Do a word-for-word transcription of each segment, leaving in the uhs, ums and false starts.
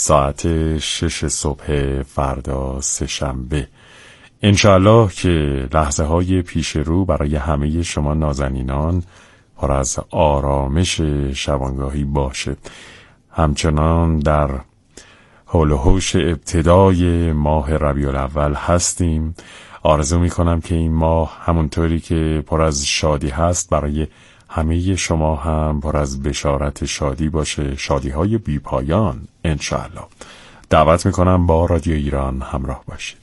ساعت شش صبح فردا سه‌شنبه. انشاءالله که لحظه های پیش رو برای همه شما نازنینان پر از آرامش شبانگاهی باشه. همچنان در حول و حوش ابتدای ماه ربیع الاول هستیم. آرزو میکنم که این ماه همونطوری که پر از شادی هست برای همه شما هم پر از بشارت شادی باشه، شادی های بی پایان انشاءالله. دعوت میکنم با رادیو ایران همراه باشید.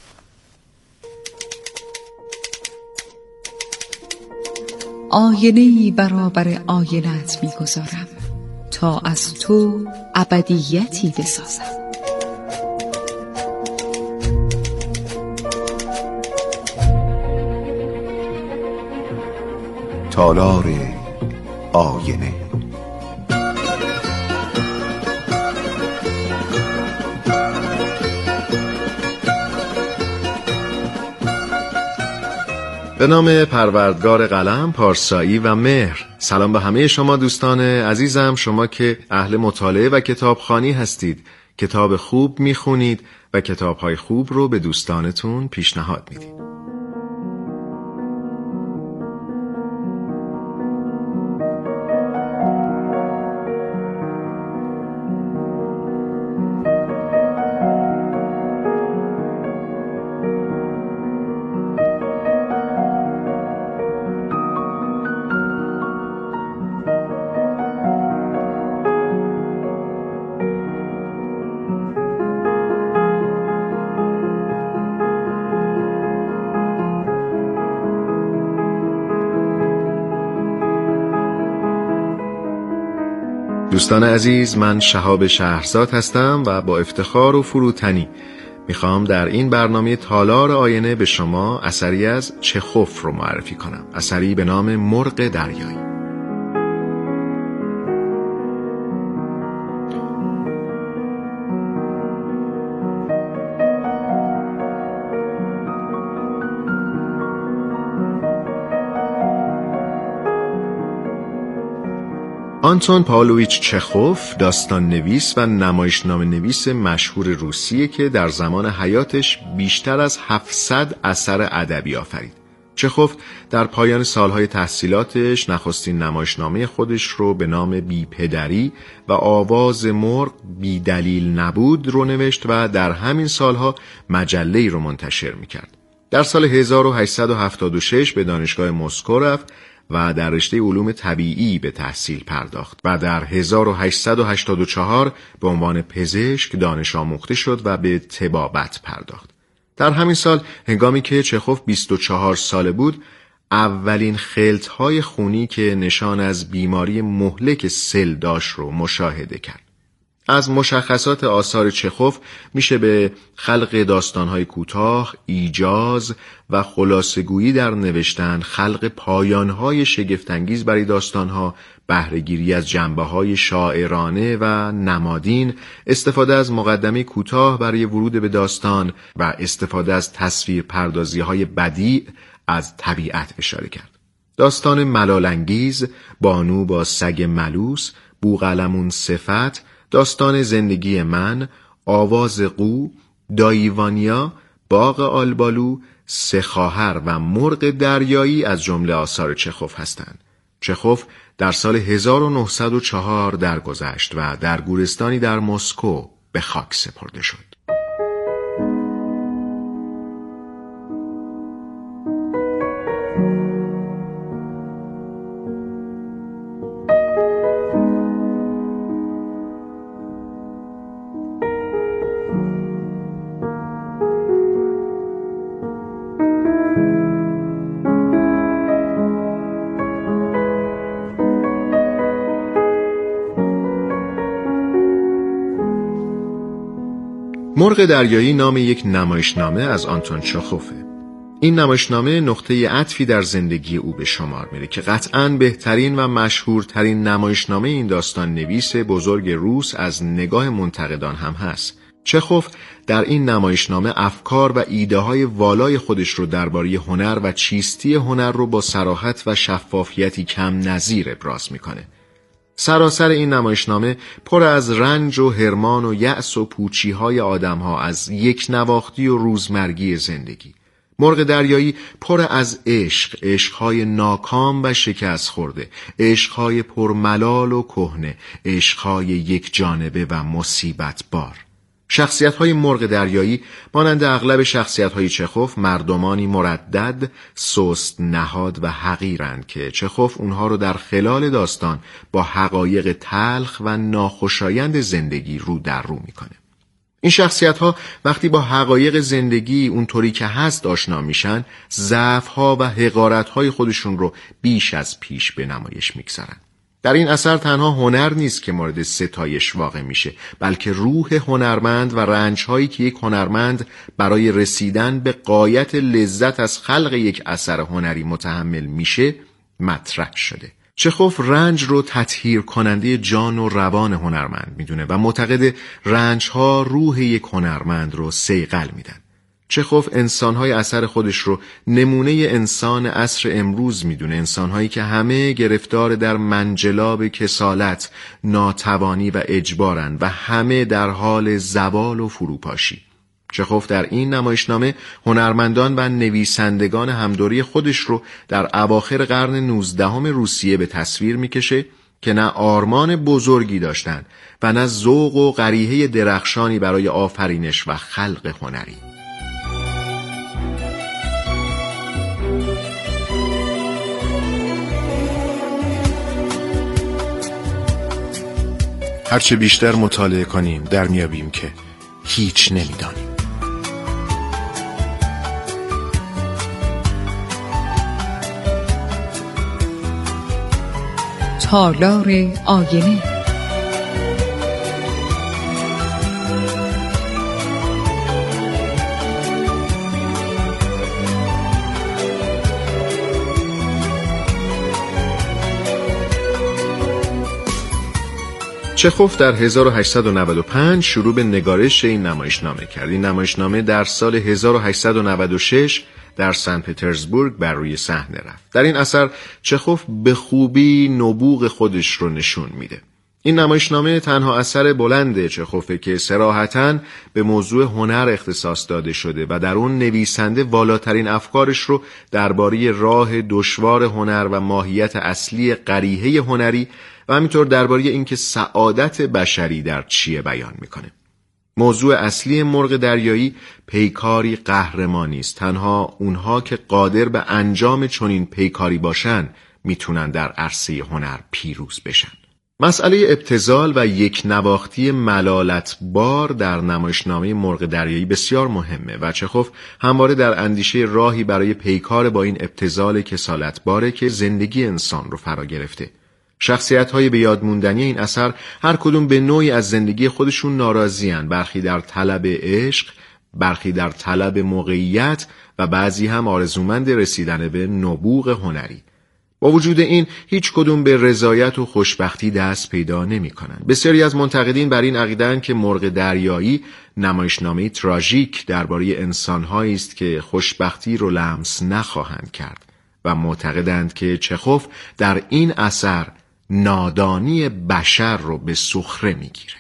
آینه‌ای برابر آینه‌ات میگذارم تا از تو ابدیتی بسازم. تالار آینه. به نام پروردگار قلم، پارسایی و مهر. سلام به همه شما دوستان عزیزم، شما که اهل مطالعه و کتابخوانی هستید، کتاب خوب میخونید و کتابهای خوب رو به دوستانتون پیشنهاد میدید. دوستان عزیز، من شهاب شهرزاد هستم و با افتخار و فروتنی میخوام در این برنامه تالار آینه به شما اثری از چخوف رو معرفی کنم، اثری به نام مرغ دریایی. آنتون پاولویچ چخوف داستان نویس و نمایشنامه نویس مشهور روسیه که در زمان حیاتش بیشتر از هفتصد اثر ادبی آفرید. چخوف در پایان سالهای تحصیلاتش نخستین نمایشنامه خودش رو به نام بی پدری و آواز مرغ بی دلیل نبود رو نوشت و در همین سالها مجله‌ای رو منتشر میکرد. در سال هزار و هشتصد و هفتاد و شش به دانشگاه مسکو رفت و در رشته علوم طبیعی به تحصیل پرداخت و در هزار و هشتصد و هشتاد و چهار به عنوان پزشک دانش آموخته شد و به طبابت پرداخت. در همین سال هنگامی که چخوف بیست و چهار ساله بود، اولین خلط‌های خونی که نشان از بیماری مهلک سل داشت رو مشاهده کرد. از مشخصات آثار چخوف میشه به خلق داستان‌های کوتاه، ایجاز و خلاصه‌گویی در نوشتن، خلق پایان‌های شگفت‌انگیز برای داستان‌ها، بهره‌گیری از جنبه‌های شاعرانه و نمادین، استفاده از مقدمه کوتاه برای ورود به داستان و استفاده از تصویرپردازی‌های بدیع از طبیعت اشاره کرد. داستان ملال‌انگیز، بانو با سگ ملوس، بوقلمون صفت، داستان زندگی من، آواز قو، دایوانیا، باغ آلبالو، سه خواهر و مرغ دریایی از جمله آثار چخوف هستند. چخوف در سال هزار و نهصد و چهار درگذشت و در گورستانی در مسکو به خاک سپرده شد. مرغ دریایی نام یک نمایشنامه از آنتون چخوفه. این نمایشنامه نقطه عطفی در زندگی او به شمار میره که قطعاً بهترین و مشهورترین نمایشنامه این داستان نویس بزرگ روس از نگاه منتقدان هم هست. چخوف در این نمایشنامه افکار و ایده های والای خودش رو درباره هنر و چیستی هنر رو با صراحت و شفافیتی کم نظیر ابراز میکنه. سراسر این نمایشنامه پر از رنج و حرمان و یأس و پوچی‌های آدم‌ها از یک نواختی و روزمرگی زندگی. مرغ دریایی پر از عشق، عشق‌های ناکام و شکست خورده، عشق‌های پرملال و کهنه، عشق‌های یک جانبه و مصیبت بار. شخصیت‌های مرغ دریایی مانند اغلب شخصیت‌های چخوف مردمانی مردد، سست نهاد و حقیرند که چخوف اونها رو در خلال داستان با حقایق تلخ و ناخوشایند زندگی رو در رو میکنه. این شخصیت‌ها وقتی با حقایق زندگی اونطوری که هست آشنا میشن، ضعف‌ها و حقارت‌های خودشون رو بیش از پیش به نمایش میگذارن. در این اثر تنها هنر نیست که مورد ستایش واقع میشه، بلکه روح هنرمند و رنج‌هایی که یک هنرمند برای رسیدن به غایت لذت از خلق یک اثر هنری متحمل میشه مطرح شده. چخوف رنج رو تطهیر کننده جان و روان هنرمند میدونه و معتقد رنج‌ها روح یک هنرمند رو صیقل میدن. چخوف انسان‌های اثر خودش رو نمونه انسان عصر امروز میدونه، انسان‌هایی که همه گرفتار در منجلاب کسالت، ناتوانی و اجبارن و همه در حال زوال و فروپاشی. چخوف در این نمایشنامه هنرمندان و نویسندگان همدوری خودش رو در اواخر قرن نوزدهم روسیه به تصویر میکشه که نه آرمان بزرگی داشتند و نه ذوق و غریحه درخشانی برای آفرینش و خلق هنری. هرچه بیشتر مطالعه کنیم در میابیم که هیچ نمیدانیم. تالار آینه. چخوف در هزار و هشتصد و نود و پنج شروع به نگارش این نمایشنامه کرد. این نمایشنامه در سال هزار و هشتصد و نود و شش در سن پترزبورگ بر روی صحنه رفت. در این اثر چخوف به خوبی نبوغ خودش رو نشون میده. این نمایشنامه تنها اثر بلند چخوفه که صراحتاً به موضوع هنر اختصاص داده شده و در اون نویسنده والاترین افکارش رو درباره راه دشوار هنر و ماهیت اصلی قریحه هنری و همینطور درباره اینکه سعادت بشری در چیه بیان میکنه. موضوع اصلی مرغ دریایی پیکاری قهرمانی است. تنها اونها که قادر به انجام چنین پیکاری باشن میتونن در عرصه هنر پیروز بشن. مسئله ابتذال و یک نواختی ملالت بار در نمایشنامه مرغ دریایی بسیار مهمه و چخوف همواره در اندیشه راهی برای پیکار با این ابتذال کسالت باره که زندگی انسان رو فرا گرفته. شخصیت‌های به یاد موندنی این اثر هر کدوم به نوعی از زندگی خودشون ناراضی‌اند، برخی در طلب عشق، برخی در طلب موقعیت و بعضی هم آرزومند رسیدن به نبوغ هنری. با وجود این هیچ کدوم به رضایت و خوشبختی دست پیدا نمی‌کنند. بسیاری از منتقدین بر این عقیده‌اند که مرغ دریایی نمایشنامه‌ای تراژیک درباره انسان‌هایی است که خوشبختی رو لمس نخواهند کرد و معتقدند که چخوف در این اثر نادانی بشر رو به سخره میگیره.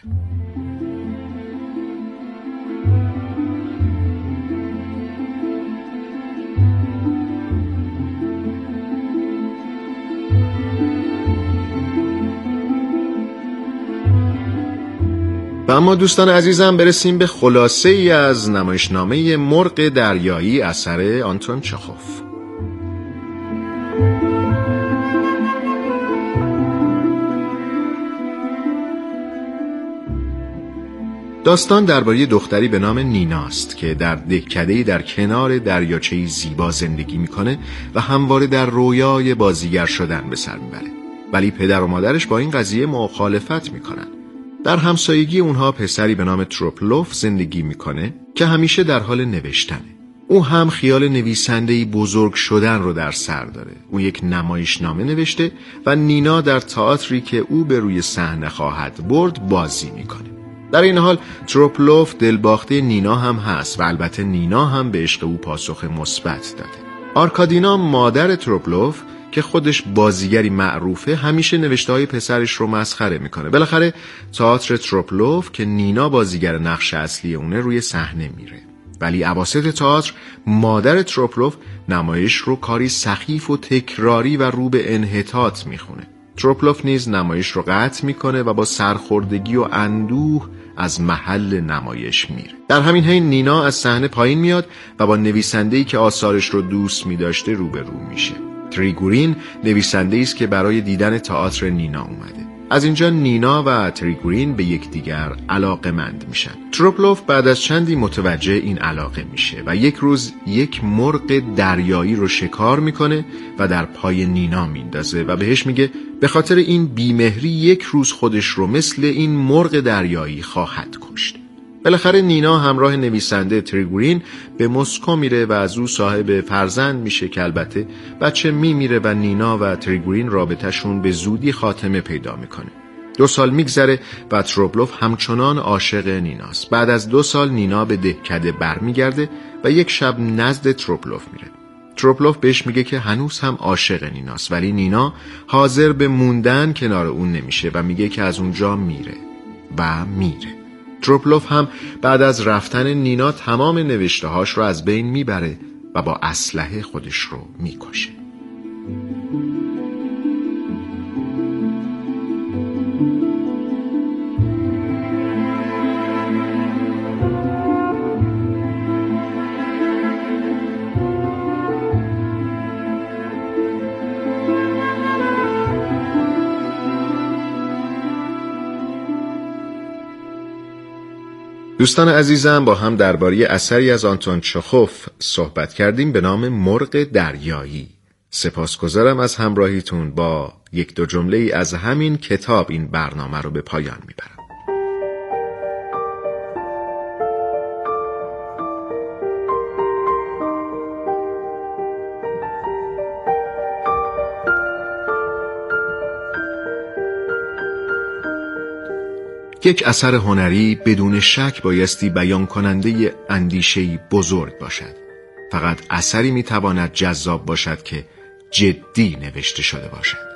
و اما دوستان عزیزم برسیم به خلاصه ای از نمایشنامه مرغ دریایی اثر آنتون چخوف. داستان درباره دختری به نام نیناست که در دهکده‌ای در کنار دریاچه‌ای زیبا زندگی میکنه و همواره در رویای بازیگر شدن به سر میبره. ولی پدر و مادرش با این قضیه مخالفت میکنن. در همسایگی اونها پسری به نام تروپلوف زندگی میکنه که همیشه در حال نوشتنه. او هم خیال نویسنده‌ای بزرگ شدن رو در سر داره. او یک نمایشنامه نوشته و نینا در تئاتری که او به روی صحنه خواهد برد بازی میکنه. در این حال تروپلوف دلباخته نینا هم هست و البته نینا هم به عشق او پاسخ مثبت داده. آرکادینا مادر تروپلوف که خودش بازیگری معروفه همیشه نوشته های پسرش رو مسخره میکنه. بالاخره تئاتر تروپلوف که نینا بازیگر نقش اصلی اونه روی صحنه میره، ولی اواسط تئاتر مادر تروپلوف نمایش رو کاری سخیف و تکراری و رو به انحطاط میخونه. تروپلوف نیز نمایش رو قطع میکنه و با سرخوردگی و اندوه از محل نمایش میره. در همین حین نینا از صحنه پایین میاد و با نویسنده‌ای که آثارش رو دوست می‌داشته روبرو میشه. تریگورین نویسنده‌ای است که برای دیدن تئاتر نینا اومده. از اینجا نینا و تریگورین به یکدیگر علاقه‌مند میشن. تروپلوف بعد از چندی متوجه این علاقه میشه و یک روز یک مرغ دریایی رو شکار میکنه و در پای نینا میندازه و بهش میگه به خاطر این بیمهری یک روز خودش رو مثل این مرغ دریایی خواهد کشت. بالاخره نینا همراه نویسنده تریگورین به مسکو میره و از او صاحب فرزند میشه که البته بچه میمیره و نینا و تریگورین رابطهشون به زودی خاتمه پیدا میکنه. دو سال میگذره و تروپلوف همچنان عاشق نیناست. بعد از دو سال نینا به دهکده برمیگرده و یک شب نزد تروپلوف میره. تروپلوف بهش میگه که هنوز هم عاشق نیناست، ولی نینا حاضر به موندن کنار اون نمیشه و میگه که از اونجا میره و میره. تروپلوف هم بعد از رفتن نینا تمام نوشته‌هاش رو از بین میبره و با اسلحه خودش رو میکشه. دوستان عزیزم، با هم درباره اثری از آنتون چخوف صحبت کردیم به نام مرغ دریایی. سپاسگزارم از همراهیتون. با یک دو جمله از همین کتاب این برنامه رو به پایان میبرم. یک اثر هنری بدون شک بایستی بیان کننده اندیشه‌ای بزرگ باشد. فقط اثری میتواند جذاب باشد که جدی نوشته شده باشد.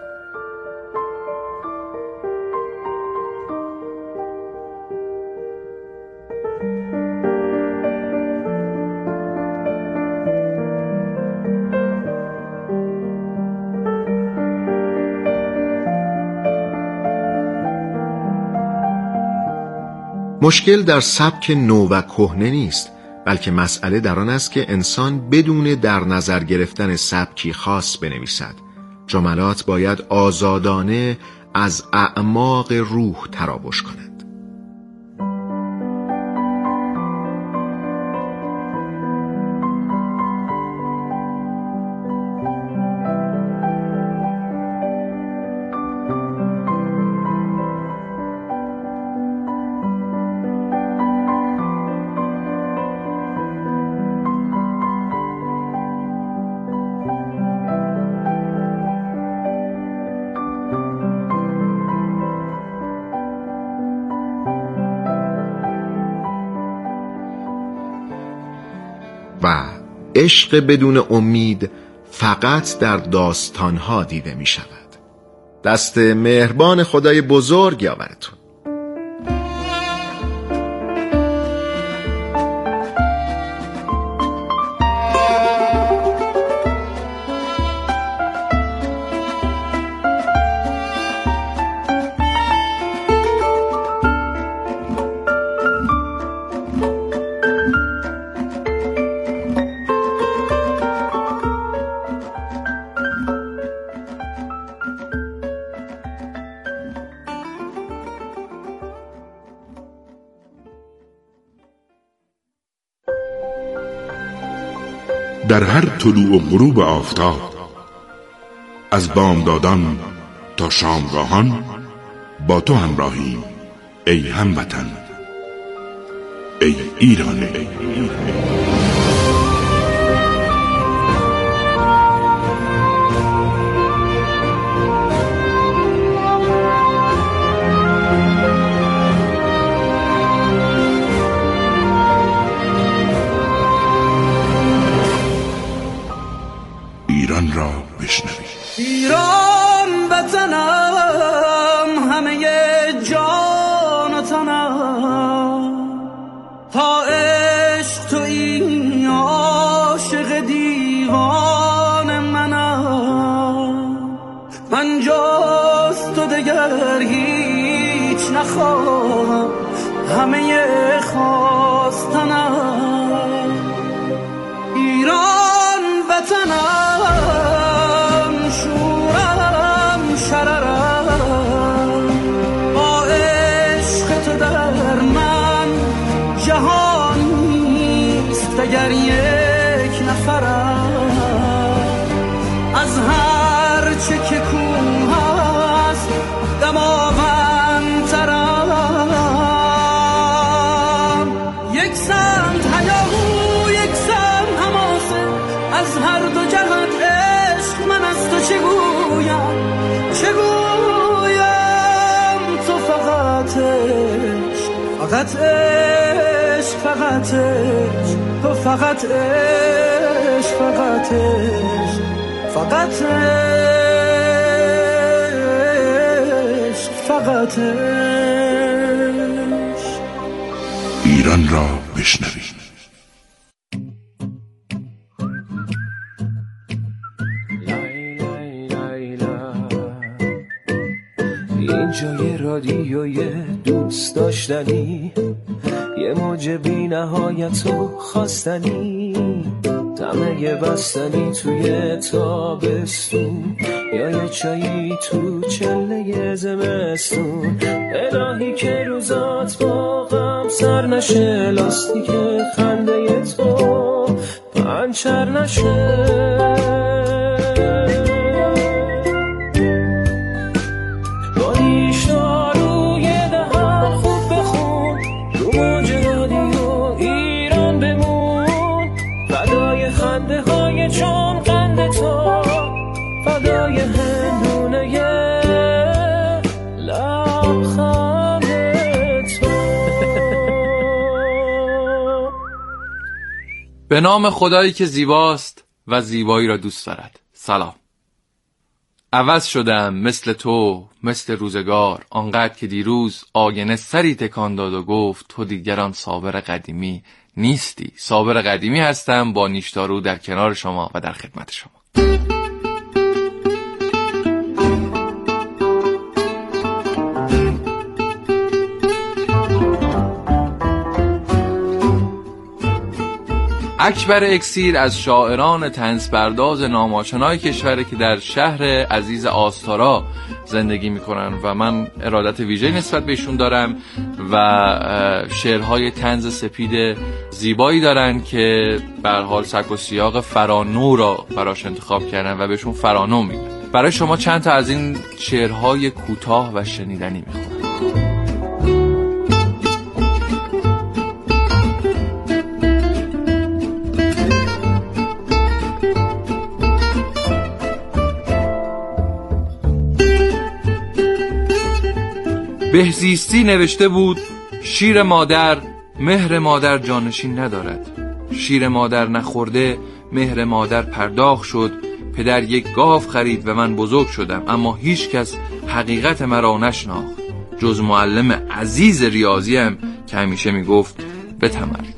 مشکل در سبک نو و کهنه نیست، بلکه مسئله در آن است که انسان بدون در نظر گرفتن سبکی خاص بنویسد. جملات باید آزادانه از اعماق روح تراوش کنند. و عشق بدون امید فقط در داستانها دیده می شود. دست مهربان خدای بزرگ یاورتون. در هر طلوع و غروب آفتاب، از بامدادان تا شامگاهان با تو همراهیم ای هموطن، ای ایران. ای ایران. ایران را بشنوید. ایران وطنم همه جان و تنم، تا عشق تو این عاشق دیوان منم. من جز تو دگر هیچ نخواهم، همه خواستنم. ایران وطنم، شورم شررم، با عشق تو در من جهان نیست اگر یک نفرم. از هر چه که کوه هست دماوندترم. یک سمت هیاهو یک سمت حماسه، از هر دو جهت عشق من از تو چه گویم چه گویم. تو فقط عشق فقط عشق فقط عشق، تو فقط عشق فقط عشق فقط عشق فقط عشق. ایران را بشنوید. اینجا یه رادیوی دوست داشتنی، یه موج بی نهایت و خواستنی، دمه بستنی توی تابستون، یا یه چایی تو چله زمستون. الهی که روزات با غم سر نشه، لاستیک خنده تو پنچر نشه. چون قند تو فدای هندونه لبخند تو. به نام خدایی که زیباست و زیبایی را دوست دارد. سلام. عوض شدم مثل تو، مثل روزگار، آنقدر که دیروز آینه سری تکان داد و گفت تو دیگران صابر قدیمی نیستی. صابر قدیمی هستم با نیشدارو در کنار شما و در خدمت شما. اکبر اکسیر از شاعران طنزپرداز نامآشنای کشوره که در شهر عزیز آستارا زندگی میکنن و من ارادت ویژه‌ای نسبت بهشون دارم و شعرهای طنز سپید زیبایی دارن که به هر حال سبک و سیاق فرانو را براش انتخاب کردن و بهشون فرانو میگن. برای شما چند تا از این شعرهای کوتاه و شنیدنی میخونم. بهزیستی نوشته بود شیر مادر مهر مادر جانشین ندارد. شیر مادر نخورده مهر مادر پرداخت شد. پدر یک گاو خرید و من بزرگ شدم، اما هیچ کس حقیقت مرا نشناخت جز معلم عزیز ریاضیم که همیشه میگفت بتمر.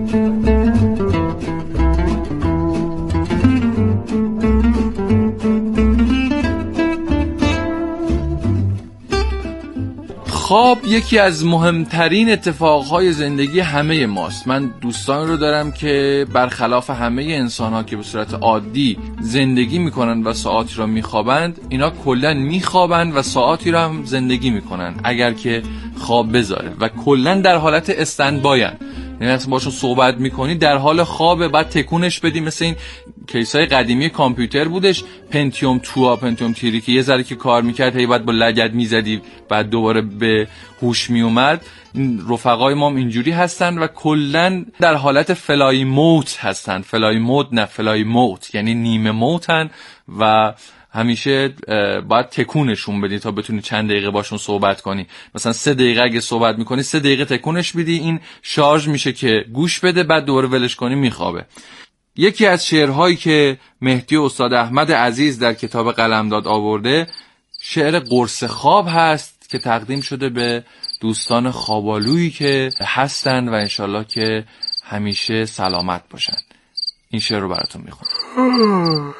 خواب یکی از مهمترین اتفاقهای زندگی همه ماست. من دوستان رو دارم که برخلاف همه انسان‌ها که به صورت عادی زندگی میکنن و ساعاتی رو میخوابند، اینا کلن میخوابند و ساعاتی رو هم زندگی میکنن اگر که خواب بذاره و کلن در حالت استندباین. یعنی اصلا باشون صحبت میکنی در حال خوابه، بعد تکونش بدی. مثل این کیسای قدیمی کامپیوتر بودش، پنتیوم تو پنتیوم تیری که یه ذره که کار میکرد هی بعد با لگد میزدی بعد دوباره به هوش میومد. رفقای ما هم اینجوری هستن و کلن در حالت فلای موت هستن. فلای موت نه فلای موت، یعنی نیمه موتن و همیشه باید تکونشون بدی تا بتونی چند دقیقه باشون صحبت کنی. مثلا سه دقیقه اگه صحبت میکنی سه دقیقه تکونش بدی، این شارژ میشه که گوش بده، بعد دوباره ولش کنی میخوابه. یکی از شعرهایی که مهدی استاد احمد عزیز در کتاب قلمداد آورده شعر قرص خواب هست که تقدیم شده به دوستان خوابالویی که هستن و انشالله که همیشه سلامت باشن. این شعر رو براتون میخونم.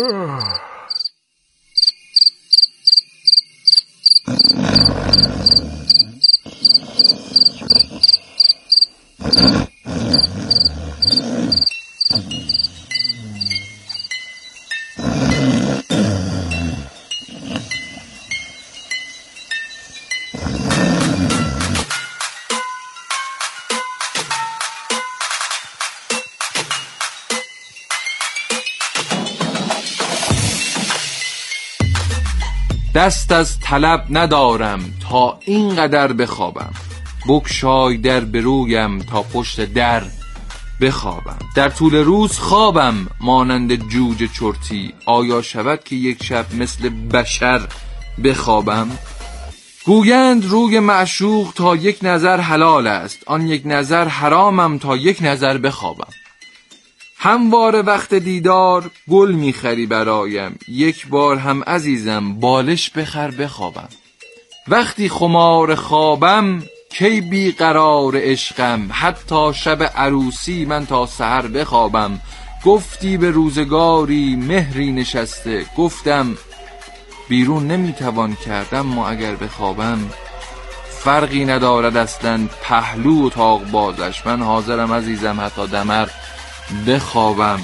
دست از طلب ندارم تا اینقدر بخوابم، بگشای در برویم تا پشت در بخوابم. در طول روز خوابم مانند جوجه چرتی، آیا شود که یک شب مثل بشر بخوابم؟ گویند روی معشوق تا یک نظر حلال است، آن یک نظر حرامم تا یک نظر بخوابم. همواره وقت دیدار گل میخری برایم، یک بار هم عزیزم بالش بخر بخوابم. وقتی خمار خوابم کی بی قرار عشقم، حتی شب عروسی من تا سحر بخوابم. گفتی به روزگاری مهری نشسته، گفتم بیرون نمیتوان کردم ما اگر بخوابم. فرقی ندارد اصلا پهلو و تاق بازش، من حاضرم عزیزم حتی دمر بخوابم.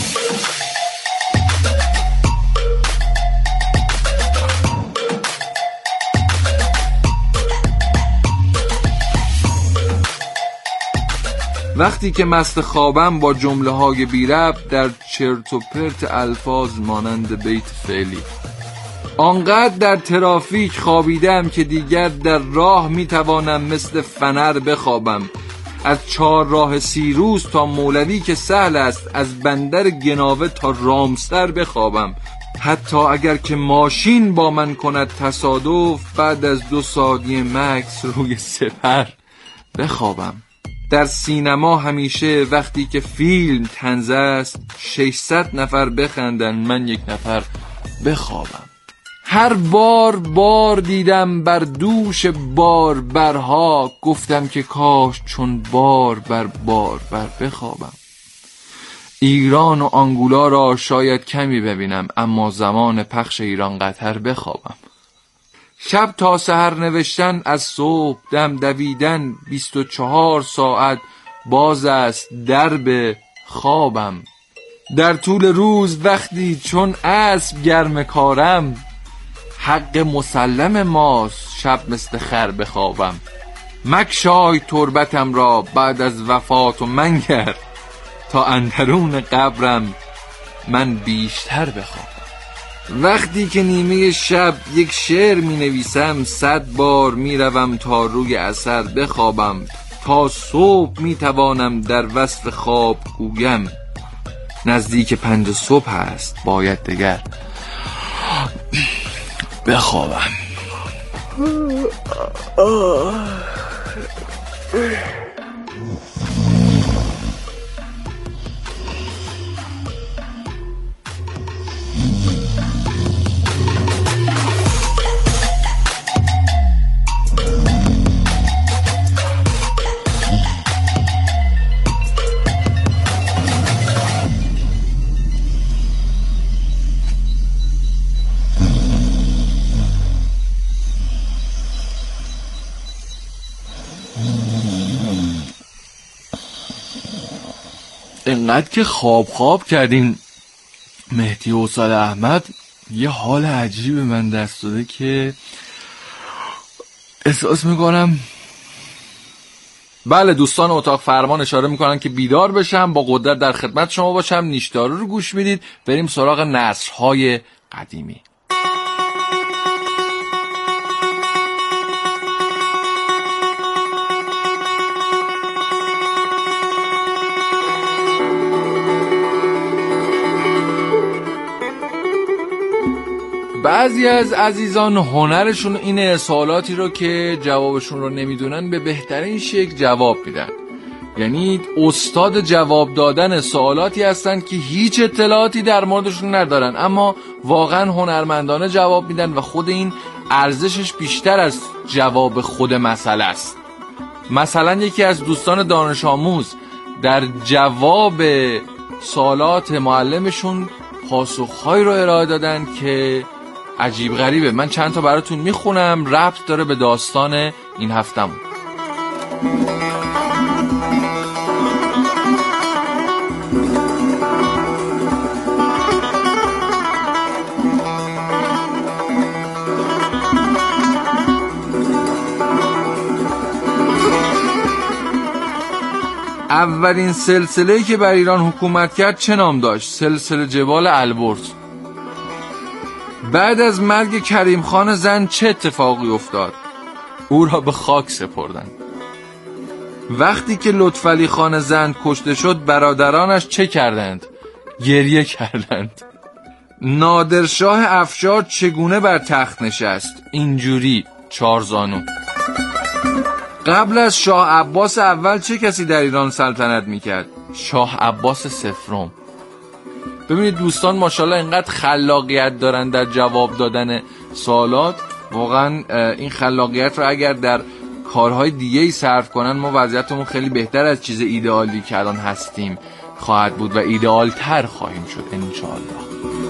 وقتی که مست خوابم با جمله های بی ربط در چرت و پرت الفاظ مانند بیت فعلی. آنقدر در ترافیک خوابیدم که دیگر در راه میتوانم مثل فنر بخوابم. از چهار راه سیروس تا مولوی که سهل است، از بندر گناوه تا رامسر بخوابم. حتی اگر که ماشین با من کند تصادف، بعد از دو ثانیه مکس روی سپر بخوابم. در سینما همیشه وقتی که فیلم طنز است، ششصد نفر بخندن من یک نفر بخوابم. هر بار بار دیدم بر دوش بار برها، گفتم که کاش چون بار بر بار بر بخوابم. ایران و آنگولا را شاید کمی ببینم، اما زمان پخش ایران قطر بخوابم. شب تا سحر نوشتن، از صبح دم دویدن، بیست و چهار ساعت باز است درب خوابم. در طول روز وقتی چون اسب گرم کارم، حق مسلم ماست شب مثل خر بخوابم. مکشای تربتم را بعد از وفات و منگر، تا اندرون قبرم من بیشتر بخوابم. وقتی که نیمه شب یک شعر می نویسم، صد بار می روم تا روی اثر بخوابم. تا صبح می توانم در وصف خواب گویم، نزدیک پنج صبح است باید دگر بخوابم. اینقدر که خواب خواب کردیم مهدی و استاد احمد، یه حال عجیب من دست داده که احساس میکنم بله دوستان اتاق فرمان اشاره میکنن که بیدار بشم، با قدرت در خدمت شما باشم. نیشدارو رو گوش میدید. بریم سراغ نثرهای قدیمی. بعضی از عزیزان هنرشون اینه سوالاتی رو که جوابشون رو نمیدونن به بهترین شکل جواب میدن. یعنی استاد جواب دادن سوالاتی هستن که هیچ اطلاعاتی در موردشون ندارن، اما واقعا هنرمندانه جواب میدن و خود این ارزشش بیشتر از جواب خود مسئله است. مثلا یکی از دوستان دانش آموز در جواب سوالات معلمشون پاسخهایی رو ارائه دادن که عجیب غریبه. من چند تا براتون میخونم، ربط داره به داستان این هفتمون. اولین سلسله‌ای که بر ایران حکومت کرد چه نام داشت؟ سلسله جبال البرز. بعد از مرگ کریم خان زند چه اتفاقی افتاد؟ او را به خاک سپردند. وقتی که لطفعلی خان زند کشته شد برادرانش چه کردند؟ گریه کردند. نادرشاه افشار چگونه بر تخت نشست؟ اینجوری، چارزانو. قبل از شاه عباس اول چه کسی در ایران سلطنت میکرد؟ شاه عباس صفرم. ببینید دوستان ماشاءالله اینقدر خلاقیت دارن در جواب دادن سوالات، واقعا این خلاقیت رو اگر در کارهای دیگه ای صرف کنن ما وضعیتمون خیلی بهتر از چیز ایدئالی که الان هستیم خواهد بود و ایدئال تر خواهیم شد انشاءالله.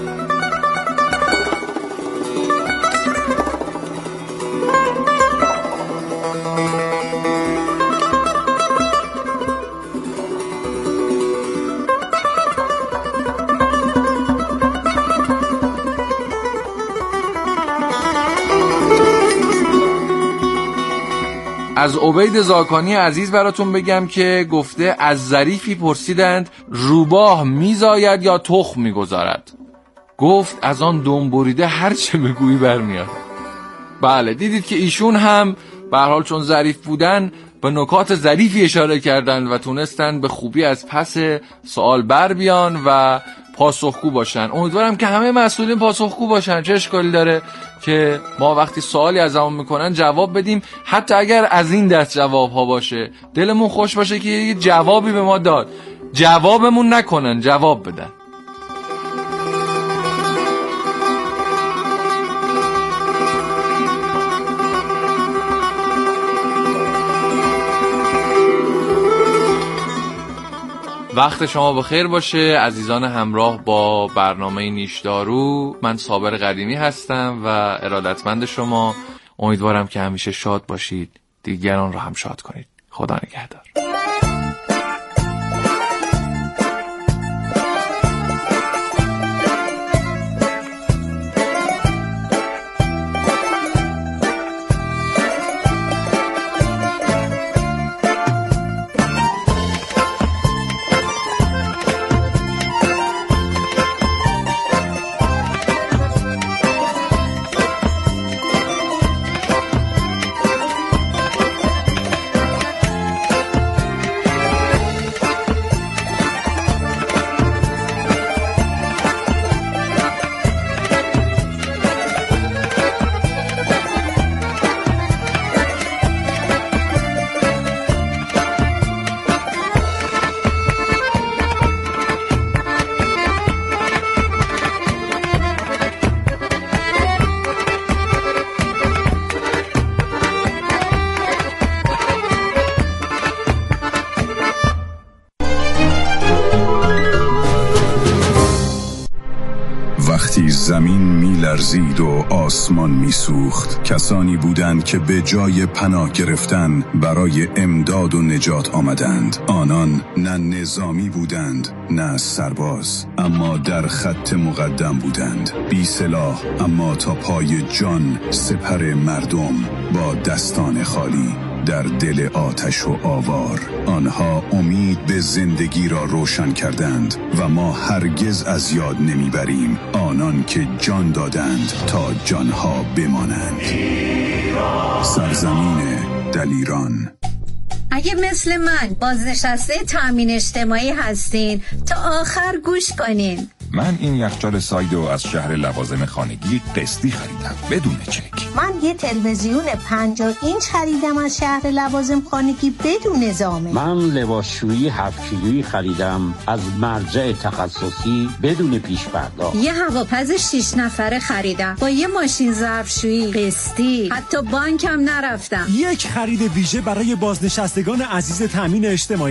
از عبید زاکانی عزیز براتون بگم که گفته از ظریفی پرسیدند روباه میزاید یا تخم میگذارد؟ گفت از آن دم بریده هر چه بگویی برمیاد. بله دیدید که ایشون هم به هر حال چون ظریف بودن به نکات ظریفی اشاره کردند و تونستن به خوبی از پس سوال بر بیان و پاسخگو باشن. امیدوارم که همه مسئولین پاسخگو باشن. چه اشکالی داره که ما وقتی سوالی ازمون میکنن جواب بدیم، حتی اگر از این دست جواب ها باشه دلمون خوش باشه که یه جوابی به ما داد. جوابمون نکنن، جواب بدن. وقت شما بخیر باشه عزیزان همراه با برنامه نیشدارو. من صابر قدیمی هستم و ارادتمند شما. امیدوارم که همیشه شاد باشید، دیگران رو هم شاد کنید. خدا نگهدار. وقتی زمین می لرزید و آسمان می سوخت، کسانی بودند که به جای پناه گرفتن برای امداد و نجات آمدند. آنان نه نظامی بودند نه سرباز، اما در خط مقدم بودند، بی سلاح اما تا پای جان سپر مردم با دستان خالی در دل آتش و آوار. آنها امید به زندگی را روشن کردند و ما هرگز از یاد نمیبریم آنان که جان دادند تا جانها بمانند. سرزمین دلیران. اگه مثل من بازنشسته تامین اجتماعی هستین تا آخر گوش کنین. من این یخچال سایدو از شهر لوازم خانگی قسطی خریدم بدون چک. من یه تلویزیون پنجاه اینچ خریدم از شهر لوازم خانگی بدون ضامن. من لباسشویی هفت کیلویی خریدم از مرجع تخصصی بدون پیش پرداخت. یه هواپز شش نفره خریدم با یه ماشین ظرفشویی قسطی، حتی بانکم نرفتم. یک خرید ویژه برای بازنشستگان عزیز تامین اجتماعی